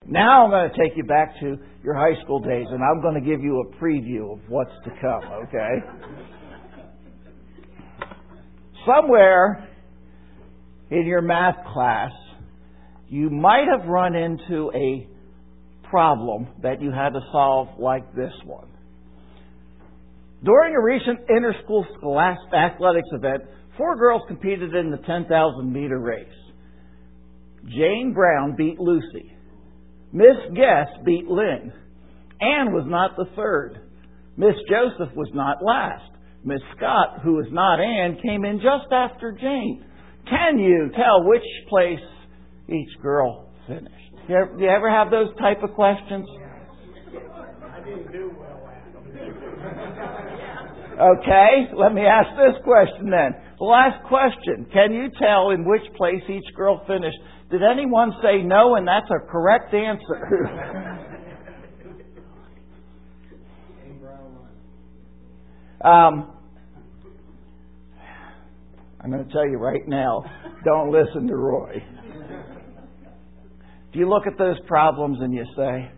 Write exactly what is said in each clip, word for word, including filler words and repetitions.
Now I'm going to take you back to your high school days, and I'm going to give you a preview of what's to come, okay? Somewhere in your math class, you might have run into a problem that you had to solve like this one. During a recent inter-school scholastic athletics event, four girls competed in the ten thousand meter race. Jane Brown beat Lucy. Miss Guest beat Lynn. Anne was not the third. Miss Joseph was not last. Miss Scott, who was not Anne, came in just after Jane. Can you tell which place each girl finished? Do you ever, do you ever have those type of questions? I didn't do well at them. Okay, let me ask this question then. The last question. Can you tell in which place each girl finished? Did anyone say no, and that's a correct answer? um, I'm going to tell you right now, don't listen to Roy. Do you look at those problems and you say,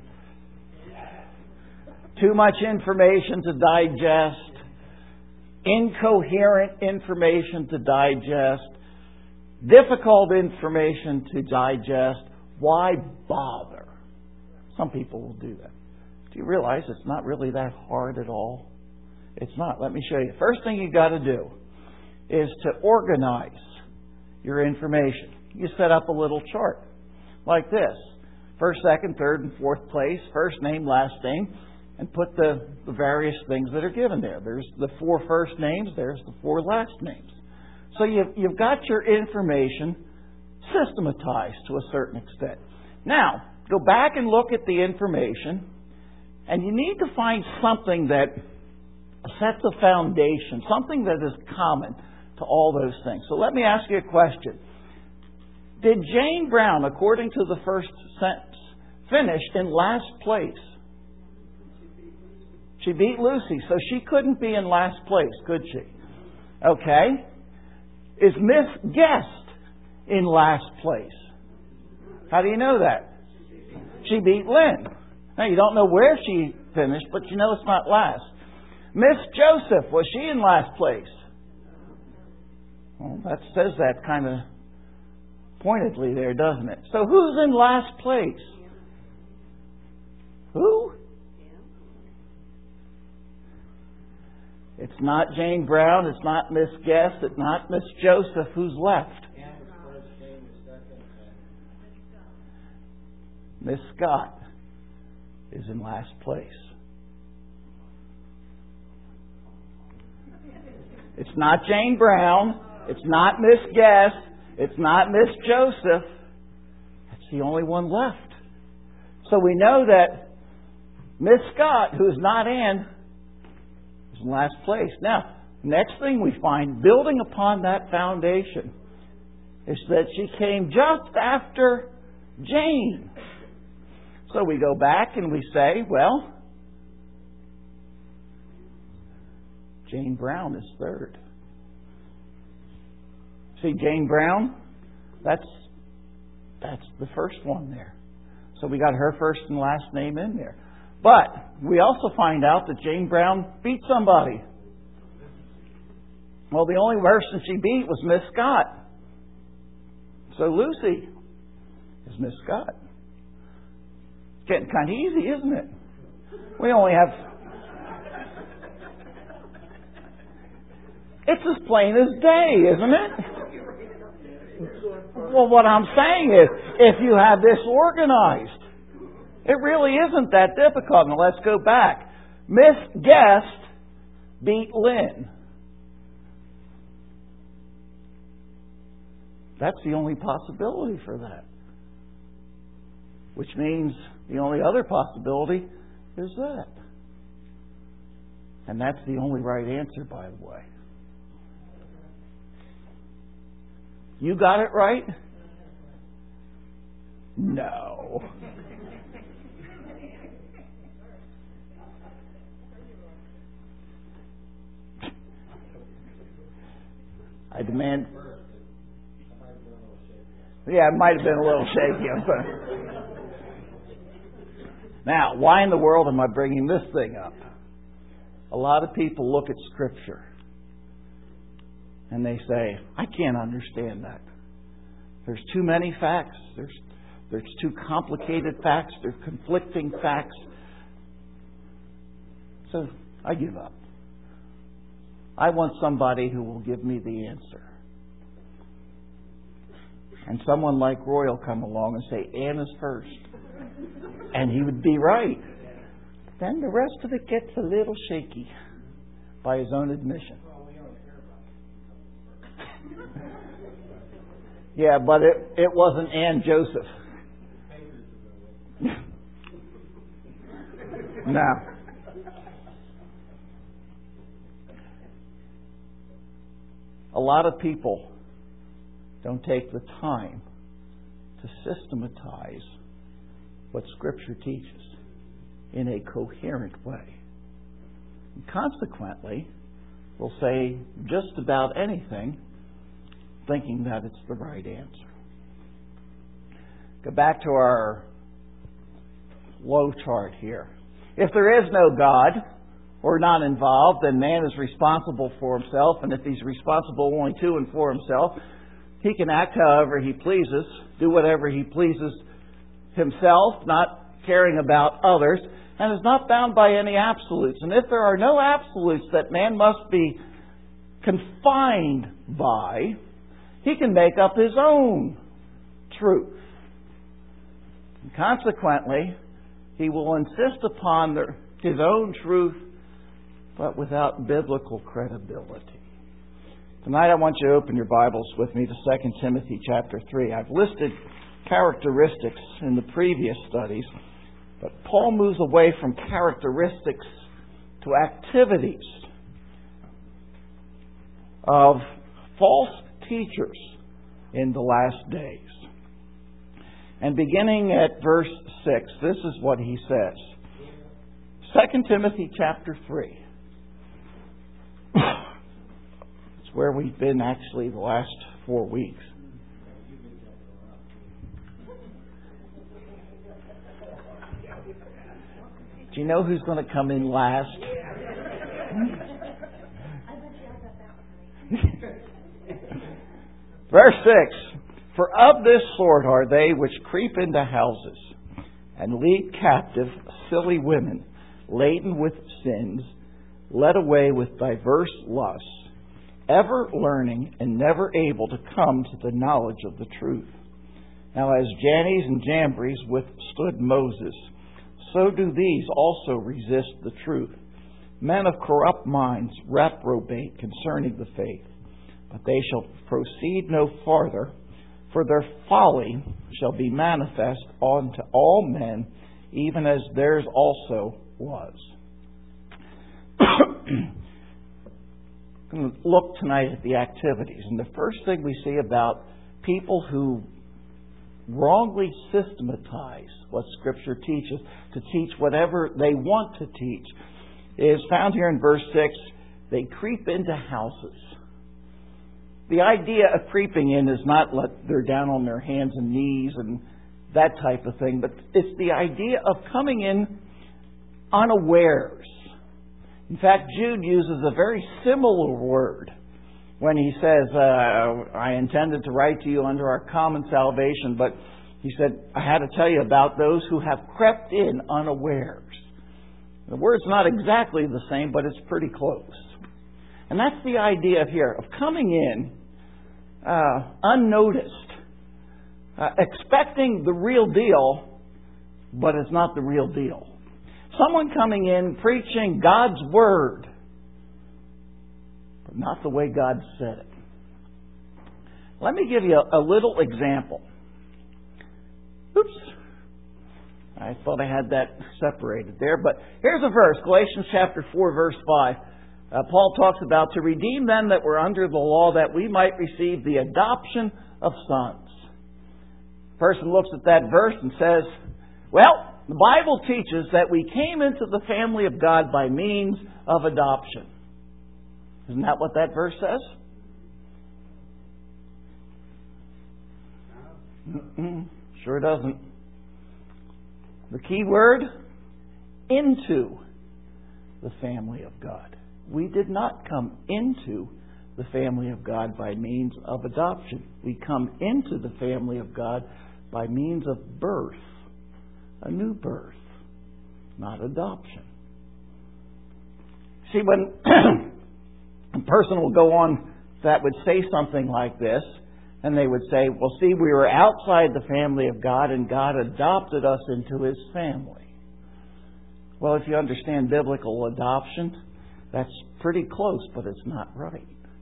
too much information to digest, incoherent information to digest, difficult information to digest, why bother? Some people will do that. Do you realize it's not really that hard at all? It's not. Let me show you. First thing you got to do is to organize your information. You set up a little chart like this. First, second, third, and fourth place, first name, last name, and put the, the various things that are given there. There's the four first names, there's the four last names. So you've, you've got your information systematized to a certain extent. Now, go back and look at the information, and you need to find something that sets a foundation, something that is common to all those things. So let me ask you a question. Did Jane Brown, according to the first sentence, finish in last place? She beat Lucy, so she couldn't be in last place, could she? Okay. Is Miss Guest in last place? How do you know that? She beat Lynn. Now, you don't know where she finished, but you know it's not last. Miss Joseph, was she in last place? Well, that says that kind of pointedly there, doesn't it? So who's in last place? Who? It's not Jane Brown. It's not Miss Guest. It's not Miss Joseph. Who's left? Miss Scott is in last place. It's not Jane Brown. It's not Miss Guest. It's not Miss Joseph. That's the only one left. So we know that Miss Scott, who is not Anne, is in last place. Now, next thing we find, building upon that foundation, is that she came just after Jane. So we go back and we say, well, Jane Brown is third. See, Jane Brown, that's that's the first one there. So we got her first and last name in there. But we also find out that Jane Brown beat somebody. Well, the only person she beat was Miss Scott. So Lucy is Miss Scott. It's getting kind of easy, isn't it? We only have... It's as plain as day, isn't it? Well, what I'm saying is, if you have this organized, it really isn't that difficult. Now, let's go back. Miss Guest beat Lynn. That's the only possibility for that. Which means the only other possibility is that. And that's the only right answer, by the way. You got it right? No. I demand... Yeah, it might have been a little shaky. Now, why in the world am I bringing this thing up? A lot of people look at Scripture and they say, I can't understand that. There's too many facts. There's, there's too complicated facts. There's conflicting facts. So I give up. I want somebody who will give me the answer. And someone like Roy will come along and say, Anna's first. And he would be right. Then the rest of it gets a little shaky by his own admission. Yeah, but it, it wasn't Ann Joseph. No. A lot of people don't take the time to systematize what Scripture teaches in a coherent way. And consequently, we'll say just about anything thinking that it's the right answer. Go back to our flow chart here. If there is no God or not involved, then man is responsible for himself, and if he's responsible only to and for himself, he can act however he pleases, do whatever he pleases himself, not caring about others, and is not bound by any absolutes. And if there are no absolutes that man must be confined by, he can make up his own truth. And consequently, he will insist upon the, his own truth, but without biblical credibility. Tonight I want you to open your Bibles with me to Second Timothy chapter three. I've listed characteristics in the previous studies, but Paul moves away from characteristics to activities of false teachers in the last days. And beginning at verse six, this is what he says. Second Timothy chapter three. It's where we've been actually the last four weeks. Do you know who's going to come in last? Verse six. For of this sort are they which creep into houses and lead captive silly women, laden with sins, led away with diverse lusts, ever learning and never able to come to the knowledge of the truth. Now as Jannes and Jambres withstood Moses, so do these also resist the truth. Men of corrupt minds reprobate concerning the faith, but they shall proceed no farther, for their folly shall be manifest unto all men, even as theirs also was. I'm going to look tonight at the activities. And the first thing we see about people who wrongly systematize what Scripture teaches to teach whatever they want to teach is found here in verse six. They creep into houses. The idea of creeping in is not like they're down on their hands and knees and that type of thing, but it's the idea of coming in unawares. In fact, Jude uses a very similar word when he says, uh, I intended to write to you under our common salvation, but he said, I had to tell you about those who have crept in unawares. The word's not exactly the same, but it's pretty close. And that's the idea here of coming in uh, unnoticed, uh, expecting the real deal, but it's not the real deal. Someone coming in preaching God's Word, but not the way God said it. Let me give you a, a little example. Oops. I thought I had that separated there, but here's a verse, Galatians chapter four, verse five. Uh, Paul talks about to redeem them that were under the law, that we might receive the adoption of sons. The person looks at that verse and says, well, the Bible teaches that we came into the family of God by means of adoption. Isn't that what that verse says? Mm-mm, sure doesn't. The key word into the family of God. We did not come into the family of God by means of adoption. We come into the family of God by means of birth, a new birth, not adoption. See, when a person will go on that would say something like this, and they would say, well, see, we were outside the family of God and God adopted us into His family. Well, if you understand biblical adoption, that's pretty close, but it's not right.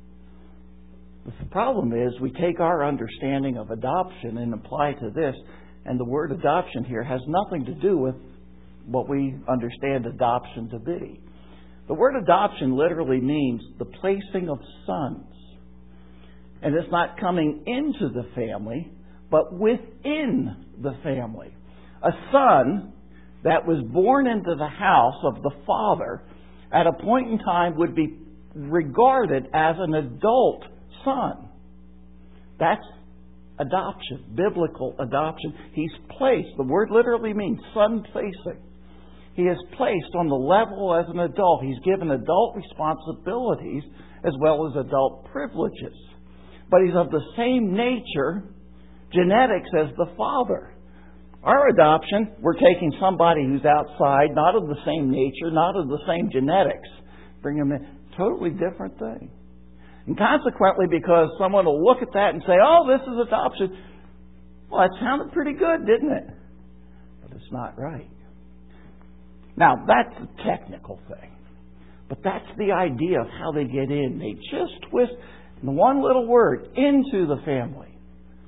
The problem is we take our understanding of adoption and apply it to this, and the word adoption here has nothing to do with what we understand adoption to be. The word adoption literally means the placing of sons. And it's not coming into the family, but within the family. A son that was born into the house of the father at a point in time would be regarded as an adult son. That's adoption, biblical adoption. He's placed, the word literally means son placing. He is placed on the level as an adult. He's given adult responsibilities as well as adult privileges. But he's of the same nature, genetics, as the father. Our adoption, we're taking somebody who's outside, not of the same nature, not of the same genetics, bring him in. Totally different thing. And consequently, because someone will look at that and say, oh, this is adoption. Well, that sounded pretty good, didn't it? But it's not right. Now, that's a technical thing. But that's the idea of how they get in. They just twist the one little word, into the family.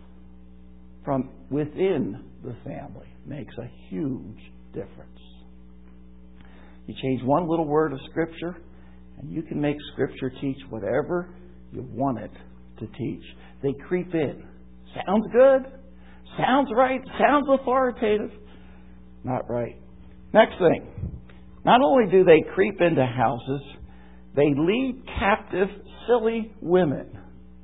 From within the family makes a huge difference. You change one little word of Scripture, and you can make Scripture teach whatever you want it to teach. They creep in. Sounds good. Sounds right. Sounds authoritative. Not right. Next thing. Not only do they creep into houses, they lead captive silly women.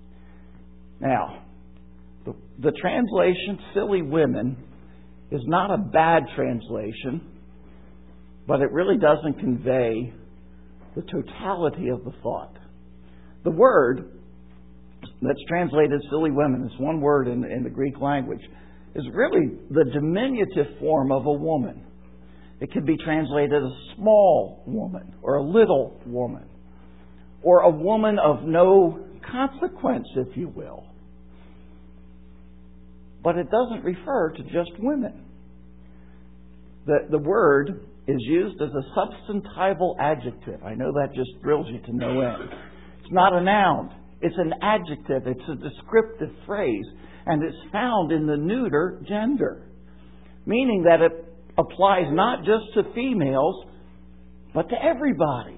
Now, the, the translation, silly women, is not a bad translation, but it really doesn't convey the totality of the thought. The word that's translated silly women, is one word in, in the Greek language, is really the diminutive form of a woman. It could be translated a small woman or a little woman, or a woman of no consequence, if you will. But it doesn't refer to just women. The, the word is used as a substantival adjective. I know that just thrills you to no end. It's not a noun. It's an adjective. It's a descriptive phrase. And it's found in the neuter gender. Meaning that it applies not just to females, but to everybody.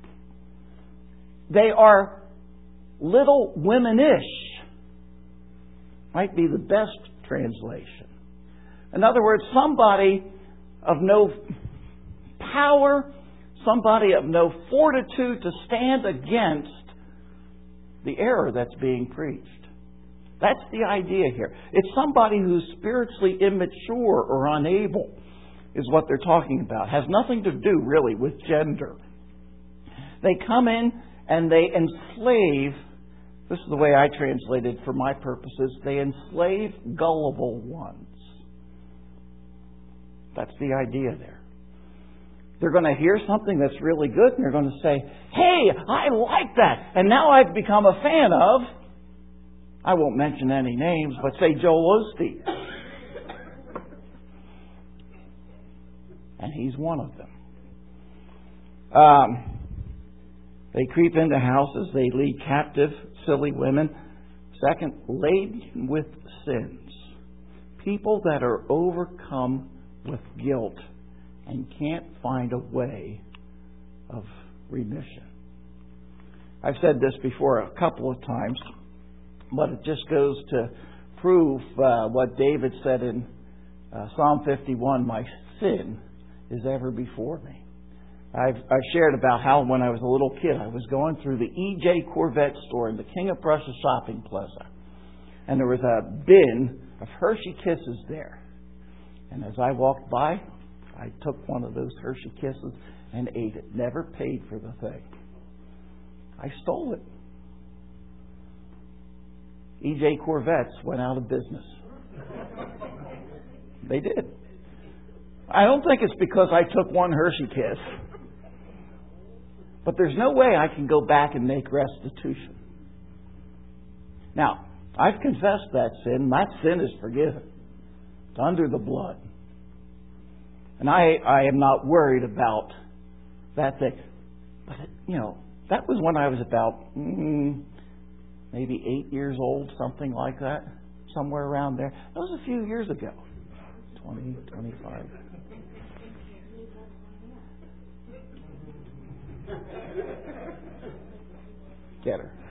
They are little womanish. Might be the best translation. In other words, somebody of no power, somebody of no fortitude to stand against the error that's being preached. That's the idea here. It's somebody who's spiritually immature or unable, is what they're talking about. Has nothing to do really with gender. They come in and they enslave, this is the way I translate it for my purposes, they enslave gullible ones. That's the idea there. They're going to hear something that's really good and they're going to say, hey, I like that. And now I've become a fan of, I won't mention any names, but say Joel Osteen. And he's one of them. Um, they creep into houses. They lead captive silly women. Second, laden with sins. People that are overcome with guilt and can't find a way of remission. I've said this before a couple of times, but it just goes to prove uh, what David said in uh, Psalm fifty-one, my sin is ever before me. I've, I've shared about how when I was a little kid, I was going through the E J Corvette store in the King of Prussia shopping plaza. And there was a bin of Hershey Kisses there. And as I walked by, I took one of those Hershey Kisses and ate it. Never paid for the thing. I stole it. E J Corvettes went out of business. They did. I don't think it's because I took one Hershey Kiss. But there's no way I can go back and make restitution. Now, I've confessed that sin. That sin is forgiven. It's under the blood. And I, I am not worried about that thing. But, it, you know, that was when I was about mm, maybe eight years old, something like that. Somewhere around there. That was a few years ago. twenty, twenty-five. Get her.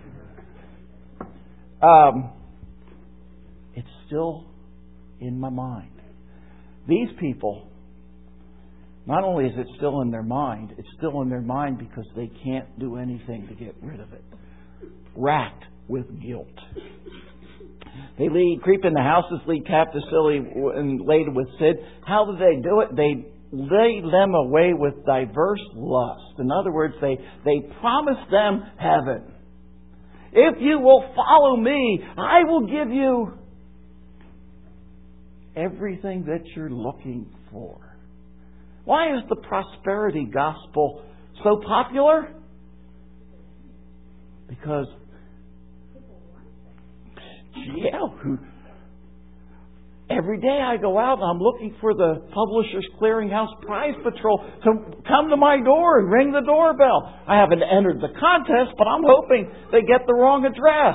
Um, it's still in my mind. These people, not only is it still in their mind, it's still in their mind because they can't do anything to get rid of it. Racked with guilt. They lead, creep into houses, lead captives silly and laden with sin. How do they do it? They lay them away with diverse lusts. In other words, they, they promise them heaven. If you will follow me, I will give you everything that you're looking for. Why is the prosperity gospel so popular? Because, yeah, every day I go out and I'm looking for the Publishers Clearinghouse Prize Patrol to come to my door and ring the doorbell. I haven't entered the contest, but I'm hoping they get the wrong address.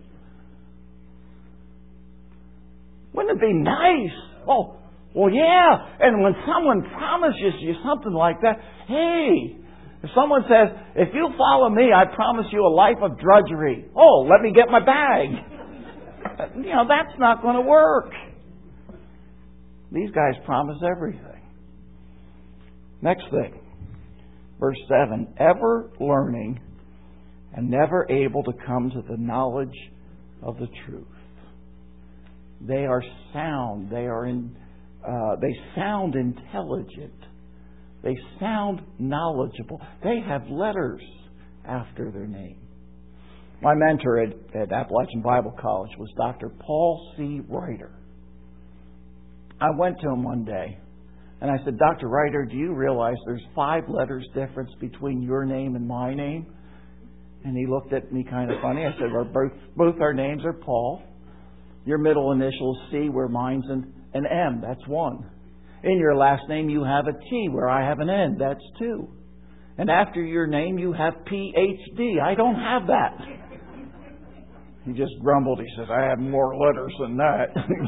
Wouldn't it be nice? Oh, well, yeah. And when someone promises you something like that, hey, if someone says, if you follow me, I promise you a life of drudgery. Oh, let me get my bag. You know, that's not going to work. These guys promise everything. Next thing, verse seven, ever learning and never able to come to the knowledge of the truth. They are sound. They are in. Uh, they sound intelligent. They sound knowledgeable. They have letters after their name. My mentor at, at Appalachian Bible College was Doctor Paul C. Ryder. I went to him one day and I said, Doctor Ryder, do you realize there's five letters difference between your name and my name? And he looked at me kind of funny. I said, well, both, both our names are Paul. Your middle initial is C, where mine's an, an M. That's one. In your last name, you have a T, where I have an N. That's two. And after your name, you have P H D. I don't have that. He just grumbled. He says, I have more letters than that.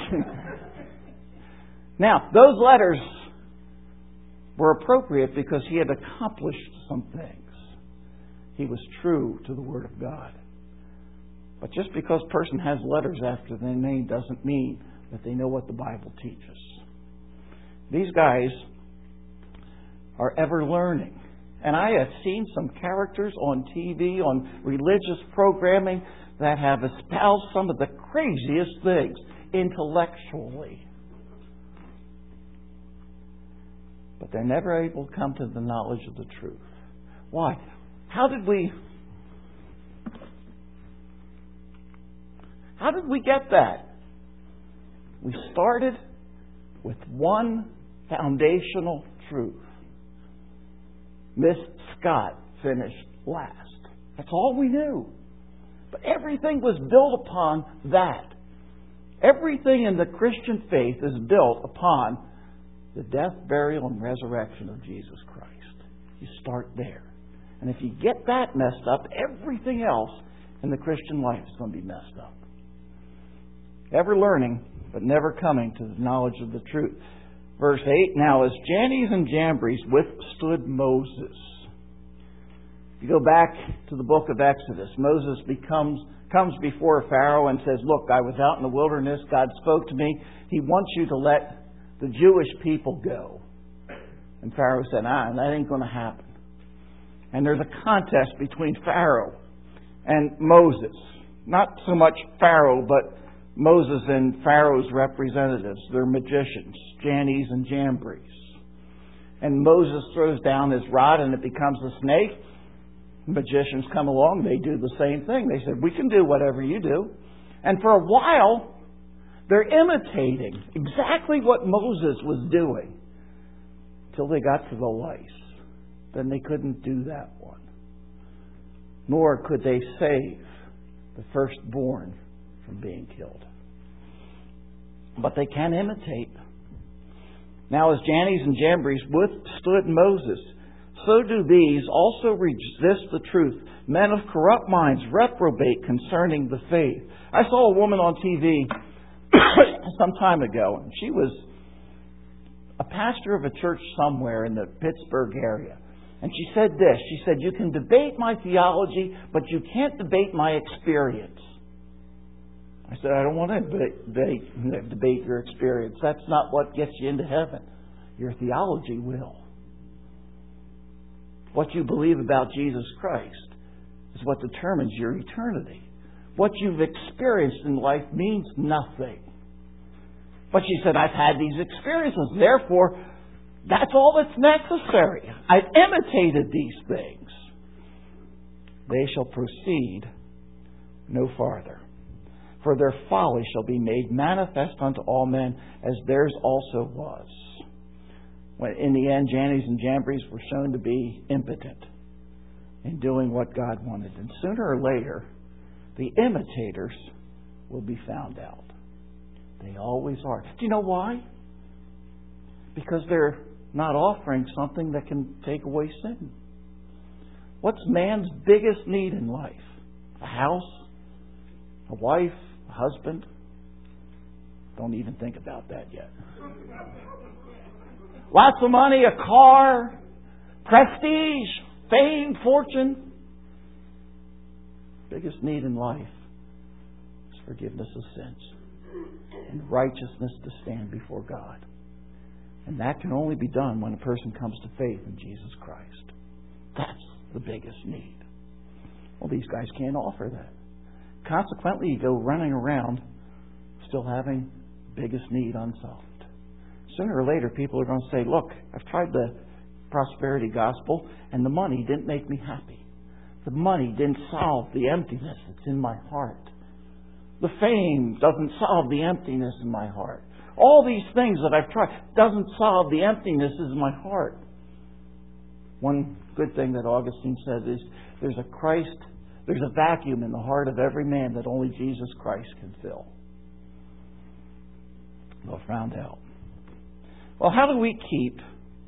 Now, those letters were appropriate because he had accomplished some things. He was true to the Word of God. But just because a person has letters after their name doesn't mean that they know what the Bible teaches. These guys are ever learning. And I have seen some characters on T V, on religious programming, that have espoused some of the craziest things intellectually. But they're never able to come to the knowledge of the truth. Why? How did we... How did we get that? We started with one foundational truth. Miss Scott finished last. That's all we knew. But everything was built upon that. Everything in the Christian faith is built upon the death, burial, and resurrection of Jesus Christ. You start there. And if you get that messed up, everything else in the Christian life is going to be messed up. Ever learning, but never coming to the knowledge of the truth. Verse eight, now as Jannes and Jambres withstood Moses. If you go back to the book of Exodus, Moses becomes comes before Pharaoh and says, look, I was out in the wilderness. God spoke to me. He wants you to let the Jewish people go. And Pharaoh said, ah, that ain't going to happen. And there's a contest between Pharaoh and Moses. Not so much Pharaoh, but Moses and Pharaoh's representatives. They're magicians, Jannes and Jambres. and Moses throws down his rod and it becomes a snake, magicians come along, they do the same thing. They said, we can do whatever you do. And for a while, they're imitating exactly what Moses was doing until they got to the lice. Then they couldn't do that one. Nor could they save the firstborn from being killed. But they can imitate. Now as Jannes and Jambres withstood Moses, so do these also resist the truth. Men of corrupt minds reprobate concerning the faith. I saw a woman on T V some time ago, and she was a pastor of a church somewhere in the Pittsburgh area. And she said this, she said, you can debate my theology, but you can't debate my experience. I said, I don't want to debate, debate your experience. That's not what gets you into heaven. Your theology will. What you believe about Jesus Christ is what determines your eternity. What you've experienced in life means nothing. But she said, I've had these experiences. Therefore, that's all that's necessary. I've imitated these things. They shall proceed no farther. For their folly shall be made manifest unto all men, as theirs also was. When in the end, Jannes and Jambres were shown to be impotent in doing what God wanted. And sooner or later, the imitators will be found out. They always are. Do you know why? Because they're not offering something that can take away sin. What's man's biggest need in life? A house? A wife? A husband? Don't even think about that yet. Lots of money, a car, prestige, fame, fortune. Biggest need in life is forgiveness of sins and righteousness to stand before God. And that can only be done when a person comes to faith in Jesus Christ. That's the biggest need. Well, these guys can't offer that. Consequently, you go running around still having biggest need unsolved. Sooner or later, people are going to say, look, I've tried the prosperity gospel, and the money didn't make me happy. The money didn't solve the emptiness that's in my heart. The fame doesn't solve the emptiness in my heart. All these things that I've tried doesn't solve the emptiness in my heart. One good thing that Augustine said is there's a Christ, there's a vacuum in the heart of every man that only Jesus Christ can fill. They'll found out. Well, how do we keep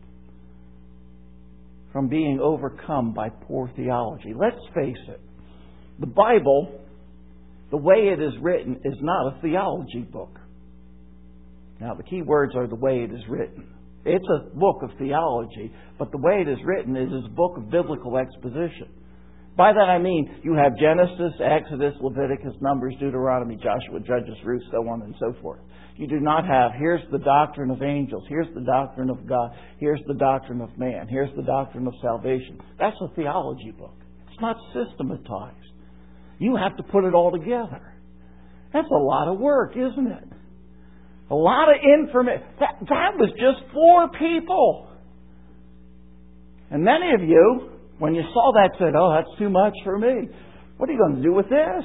from being overcome by poor theology? Let's face it. The Bible, the way it is written, is not a theology book. Now, the key words are the way it is written. It's a book of theology, but the way it is written is a book of biblical exposition. By that I mean you have Genesis, Exodus, Leviticus, Numbers, Deuteronomy, Joshua, Judges, Ruth, so on and so forth. You do not have, here's the doctrine of angels, here's the doctrine of God, here's the doctrine of man, here's the doctrine of salvation. That's a theology book. It's not systematized. You have to put it all together. That's a lot of work, isn't it? A lot of information. That, that was just four people. And many of you, when you saw that, said, oh, that's too much for me. What are you going to do with this?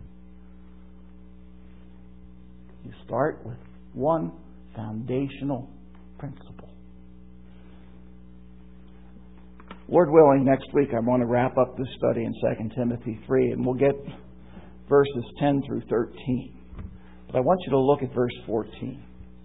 You start with one foundational principle. Lord willing, next week I want to wrap up this study in Second Timothy three, and we'll get verses ten through thirteen. But I want you to look at verse fourteen.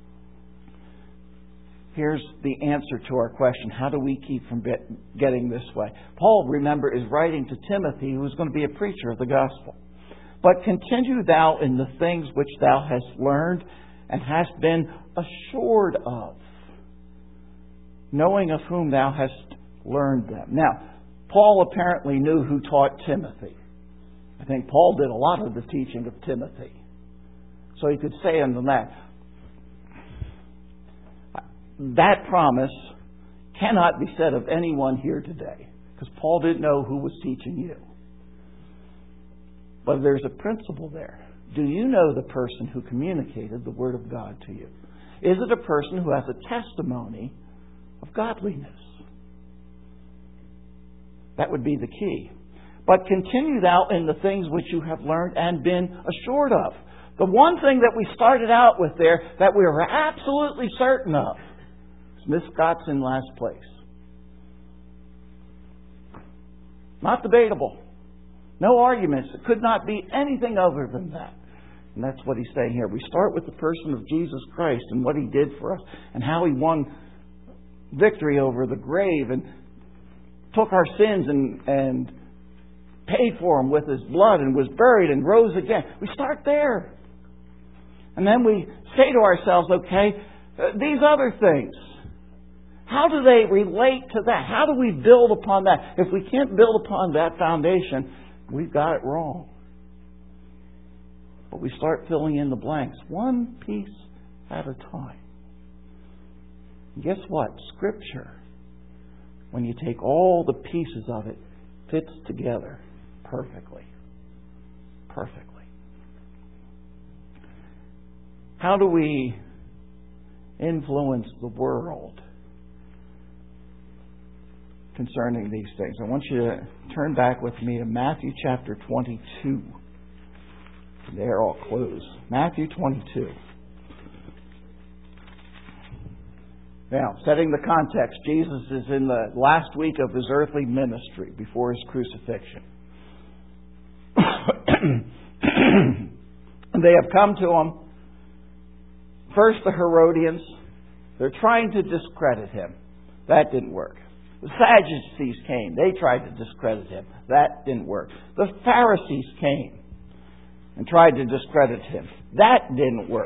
Here's the answer to our question. How do we keep from getting this way? Paul, remember, is writing to Timothy, who is going to be a preacher of the gospel. But continue thou in the things which thou hast learned and hast been assured of, knowing of whom thou hast learned them. Now, Paul apparently knew who taught Timothy. I think Paul did a lot of the teaching of Timothy. So he could say unto that, that promise cannot be said of anyone here today, because Paul didn't know who was teaching you. But there's a principle there. Do you know the person who communicated the Word of God to you? Is it a person who has a testimony of godliness. That would be the key. But continue thou in the things which you have learned and been assured of. The one thing that we started out with there that we were absolutely certain of is Miss Scott's in last place. Not debatable. No arguments. It could not be anything other than that. And that's what he's saying here. We start with the person of Jesus Christ and what He did for us and how He won victory over the grave and took our sins and, and paid for them with His blood and was buried and rose again. We start there. And then we say to ourselves, okay, uh, these other things, how do they relate to that? How do we build upon that? If we can't build upon that foundation, we've got it wrong. But we start filling in the blanks, one piece at a time. And guess what? Scripture, when you take all the pieces of it, fits together perfectly. Perfectly. How do we influence the world concerning these things? I want you to turn back with me to Matthew chapter twenty-two. There, I'll close. Matthew twenty-two. Now, setting the context, Jesus is in the last week of His earthly ministry before His crucifixion. And they have come to Him. First, the Herodians. They're trying to discredit Him. That didn't work. The Sadducees came. They tried to discredit Him. That didn't work. The Pharisees came and tried to discredit Him. That didn't work.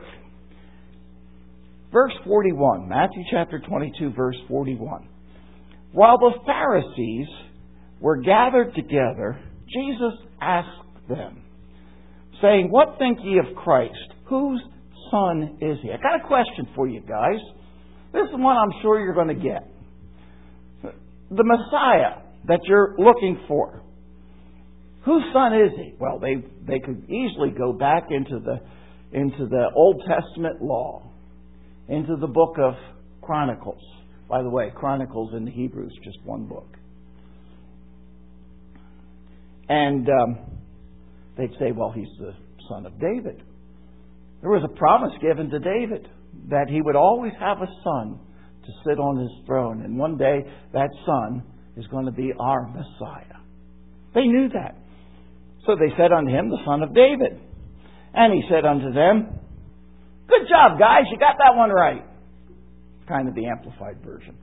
Verse forty-one, Matthew chapter twenty-two, verse forty-one. While the Pharisees were gathered together, Jesus asked them, saying, What think ye of Christ? Whose son is He? I got a question for you guys. This is one I'm sure you're going to get. The Messiah that you're looking for. Whose son is He? Well, they they could easily go back into the into the Old Testament law, into the book of Chronicles. By the way, Chronicles in the Hebrew is just one book. And um, they'd say, well, He's the son of David. There was a promise given to David that he would always have a son to sit on his throne. And one day that son is going to be our Messiah. They knew that. So they said unto Him, the son of David. And He said unto them, Good job, guys. You got that one right. Kind of the amplified version.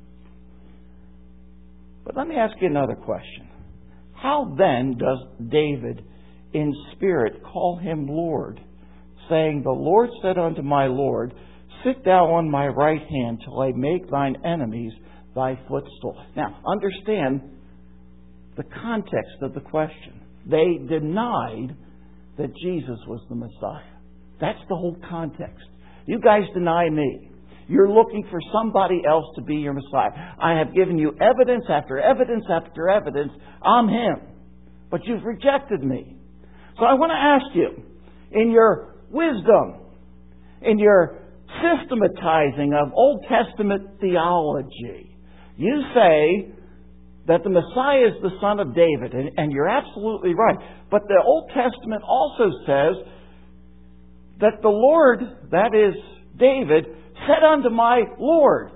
But let me ask you another question. How then does David in spirit call Him Lord, saying, The Lord said unto my Lord, Sit thou on my right hand till I make thine enemies thy footstool. Now, understand the context of the question. They denied that Jesus was the Messiah. That's the whole context. You guys deny me. You're looking for somebody else to be your Messiah. I have given you evidence after evidence after evidence. I'm Him. But you've rejected me. So I want to ask you, in your wisdom, in your systematizing of Old Testament theology, you say that the Messiah is the son of David, and, and you're absolutely right. But the Old Testament also says that the Lord, that is David, said unto my Lord,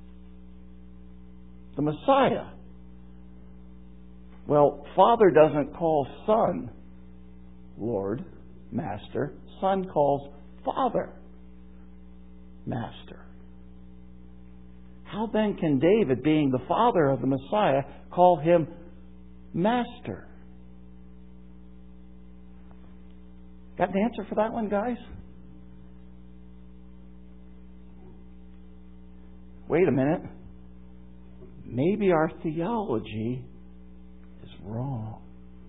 the Messiah. Well, Father doesn't call Son Lord, Master. Son calls Father Master. How then can David, being the father of the Messiah, call Him Master? Got an answer for that one, guys? Wait a minute. Maybe our theology is wrong.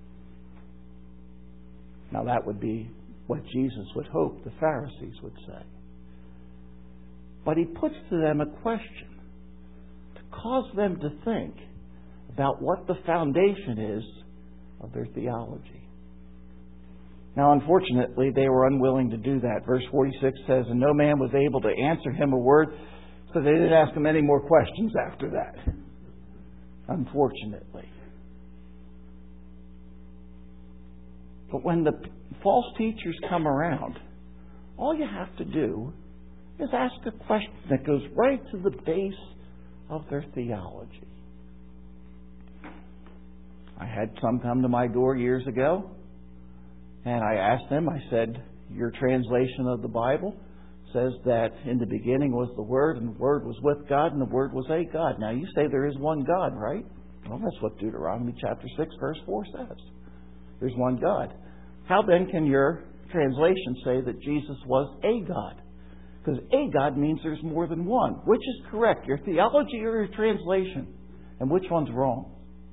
Now that would be what Jesus would hope the Pharisees would say. But He puts to them a question to cause them to think about what the foundation is of their theology. Now, unfortunately, they were unwilling to do that. Verse forty-six says, And no man was able to answer Him a word, So they didn't ask him any more questions after that, unfortunately. But when the false teachers come around, all you have to do is ask a question that goes right to the base of their theology. I had some come to my door years ago, and I asked them, I said, your translation of the Bible says that in the beginning was the Word, and the Word was with God, and the Word was a God. Now you say there is one God, right? Well, that's what Deuteronomy chapter six, verse four says. There's one God. How then can your translation say that Jesus was a God? Because a God means there's more than one. Which is correct, your theology or your translation? And which one's wrong?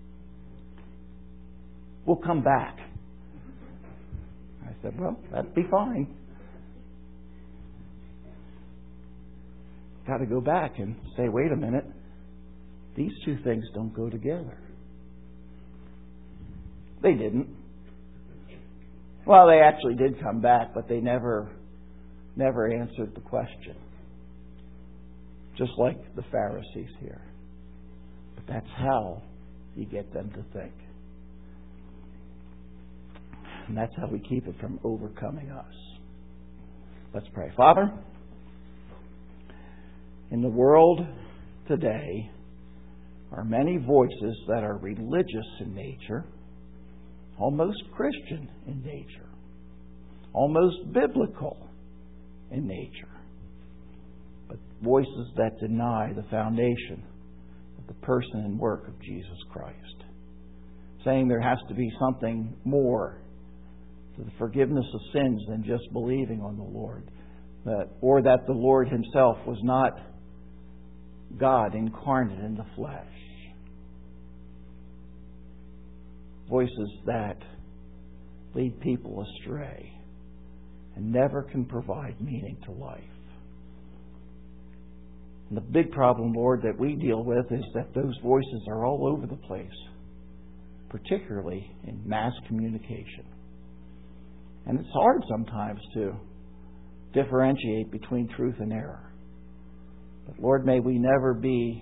We'll come back. I said, well, that'd be fine. Got to go back and say, wait a minute. These two things don't go together. They didn't. Well, they actually did come back, but they never, never answered the question. Just like the Pharisees here. But that's how you get them to think. And that's how we keep it from overcoming us. Let's pray. Father, in the world today are many voices that are religious in nature, almost Christian in nature, almost biblical in nature, but voices that deny the foundation of the person and work of Jesus Christ, saying there has to be something more to the forgiveness of sins than just believing on the Lord, that, or that the Lord Himself was not God incarnate in the flesh. Voices that lead people astray and never can provide meaning to life. And the big problem, Lord, that we deal with is that those voices are all over the place, particularly in mass communication. And it's hard sometimes to differentiate between truth and error. But Lord, may we never be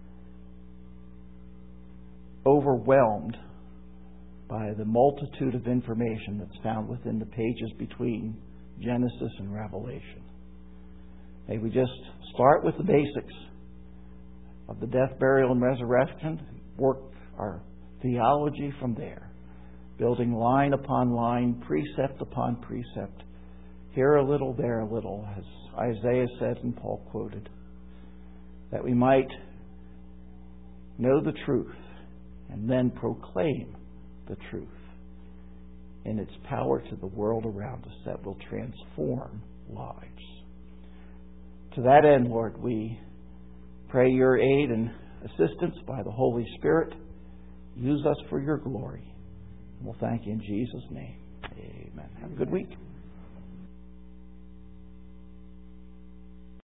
overwhelmed by the multitude of information that's found within the pages between Genesis and Revelation. May we just start with the basics of the death, burial, and resurrection, work our theology from there, building line upon line, precept upon precept, here a little, there a little, as Isaiah said and Paul quoted, that we might know the truth and then proclaim the truth in its power to the world around us that will transform lives. To that end, Lord, we pray your aid and assistance by the Holy Spirit. Use us for your glory. We'll thank you in Jesus' name. Amen. Have a good week.